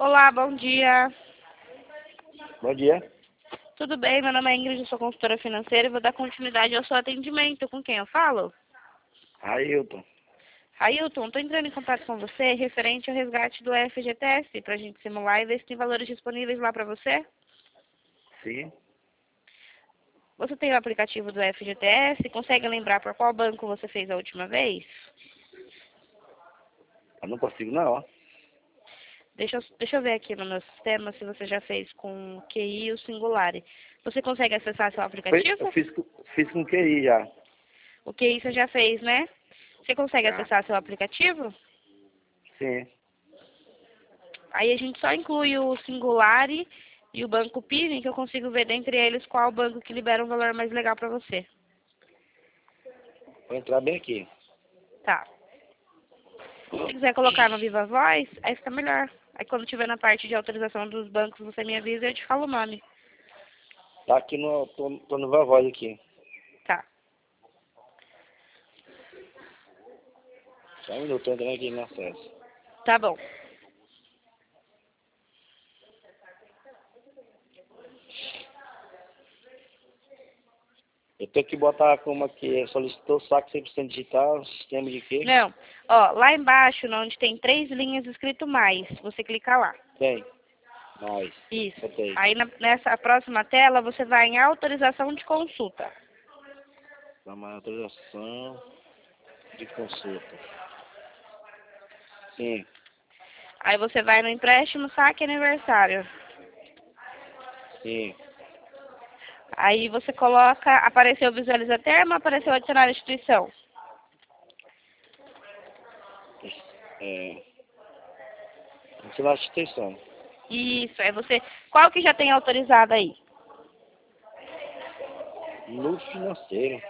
Olá, bom dia. Bom dia. Tudo bem? Meu nome é Ingrid, eu sou consultora financeira e vou dar continuidade ao seu atendimento. Com quem eu falo? Ailton. Ailton, estou entrando em contato com você referente ao resgate do FGTS para a gente simular e ver se tem valores disponíveis lá para você. Sim. Você tem o aplicativo do FGTS? Consegue lembrar por qual banco você fez a última vez? Eu não consigo não, ó. Deixa eu ver aqui no meu sistema se você já fez com o QI ou Singular. Você consegue acessar seu Eu aplicativo? fiz com QI já. O QI você já fez, né? Você consegue Já. acessar seu aplicativo? Sim. Aí a gente só inclui o Singular e o Banco Pini, que eu consigo ver dentre eles qual banco que libera um valor mais legal para você. Vou entrar bem aqui. Tá. Se quiser colocar no Viva Voz, aí fica melhor. Aí quando tiver na parte de autorização dos bancos, você me avisa e eu te falo o nome. Tá aqui no. Tô no Vavoz aqui. Tá. Só um minuto, tô entrando aqui no acesso. Tá bom. Eu tenho que botar como aqui, solicitou saque 100% digital, sistema de quê? Não. Ó, lá embaixo, onde tem 3 linhas escrito mais, você clica lá. Tem. Mais. Isso. Botei. Aí nessa próxima tela, você vai em autorização de consulta. Dá uma autorização de consulta. Sim. Aí você vai no empréstimo, saque aniversário. Sim. Aí você coloca, apareceu visualiza termo, apareceu adicionar instituição. É. Continuar a instituição. Isso, aí você, qual que já tem autorizado aí? No financeiro.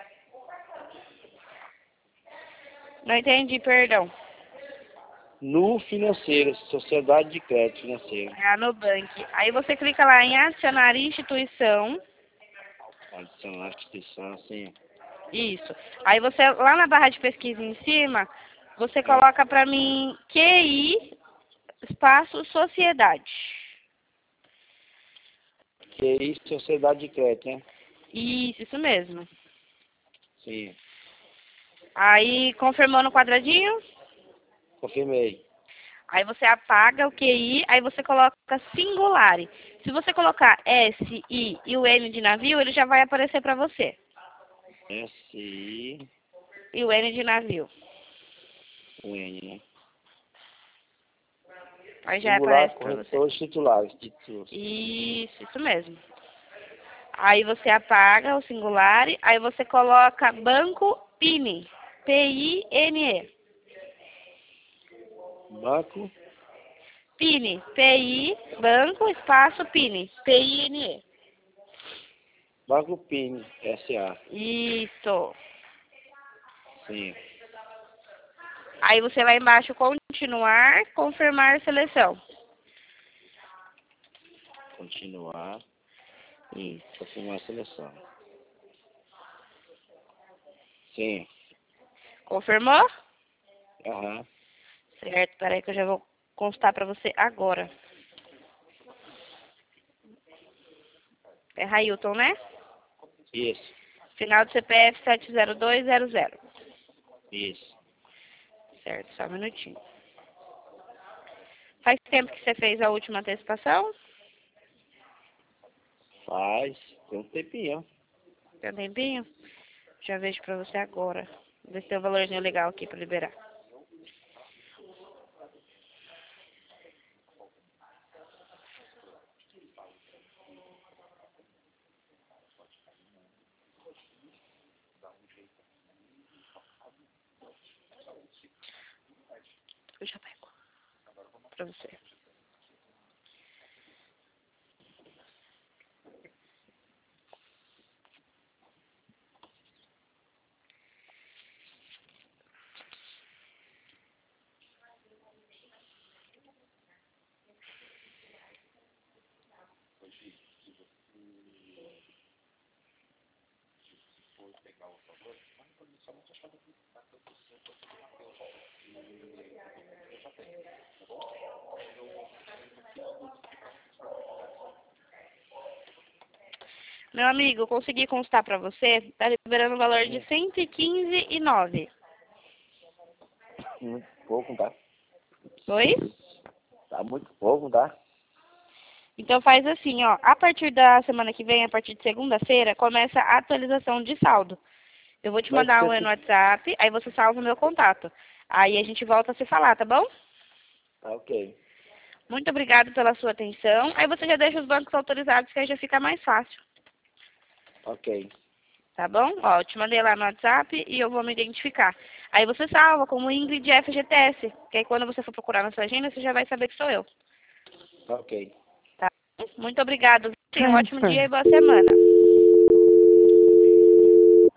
Não entendi, perdão. No financeiro, Sociedade de Crédito Financeiro. É a Nubank. Aí você clica lá em adicionar instituição. Adicionar instituição, sim. Isso. Aí você, lá na barra de pesquisa em cima, você É. coloca para mim QI, espaço, sociedade. QI, Sociedade de Crédito, né? Isso mesmo. Sim. Aí confirmou no quadradinho. Confirmei. Aí você apaga o QI, aí você coloca singular. Se você colocar S, I e o N de navio, ele já vai aparecer para você. S-I-U-N, E o N de navio. né? Aí já Singular, aparece para você. corretores titulares. Títulos. Isso mesmo. Aí você apaga o singular, aí você coloca banco PINE. P-I-N-E. Banco, PINE. P-I, banco, espaço, PINE. P-I-N-E. Banco PIN, S.A. Isso. Sim. Aí você vai embaixo continuar, confirmar seleção. Continuar. Isso. Confirmar a seleção. Sim. Confirmou? Aham. Certo, peraí que eu já vou constar para você agora. É Railton, né? Isso. Final do CPF 70200. Isso. Certo, só um minutinho. Faz tempo que você fez a última antecipação? Faz. Tem um tempinho. Tem um tempinho? Já vejo pra você agora. Ver se tem um valorzinho legal aqui pra liberar. Eu já pego pra você. Meu amigo, eu consegui constar pra você, tá liberando o valor de 115,09. Muito pouco, tá? Oi? Tá muito pouco, tá? Então faz assim, ó. A partir da semana que vem, a partir de segunda-feira, começa a atualização de saldo. Eu vou te Mas mandar você... um no WhatsApp, aí você salva o meu contato. Aí a gente volta a se falar, tá bom? Tá ok. Muito obrigado pela sua atenção. Aí você já deixa os bancos autorizados, que aí já fica mais fácil. Ok. Tá bom? Ó, eu te mandei lá no WhatsApp e eu vou me identificar. Aí você salva como Ingrid FGTS, que aí quando você for procurar na sua agenda, você já vai saber que sou eu. Ok. Tá? Muito obrigado. Tenha um ótimo dia e boa semana.